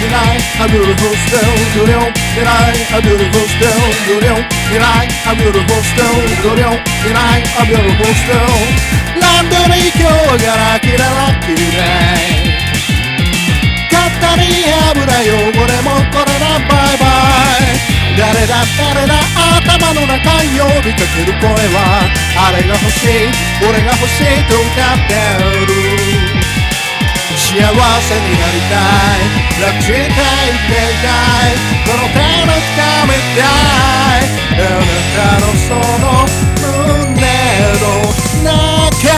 Tonight a beautiful stone Tonight a beautiful stone Tonight a beautiful stone Tonight a beautiful stone なんでもいい今日がラッキーだラッキーだ肩に油汚れもこれだバイバイ誰だ頭の中呼びかける声はあれが欲しい俺が欲しいと歌ってる幸せになりたい楽したい生きていたいこの手の掴みたいあなたのその胸の中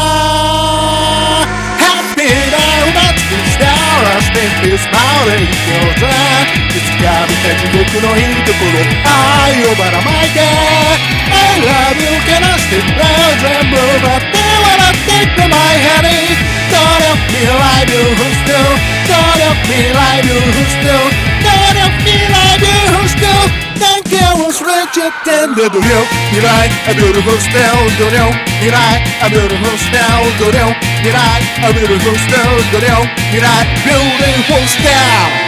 Happy だ埋め尽くした Last in peace まで生きようぜいつか見た地獄のいいところ愛をばらまいて I love you けなしてくれ全部奪って笑っていって My honey Don't let me lie you still Don't let me lie you still Don't let me lie you still Thank you 忘れちゃってんだどれを未来 A beautiful still どれを未来 A beautiful still どれを未来 A beautiful still どれを未来 Beautiful still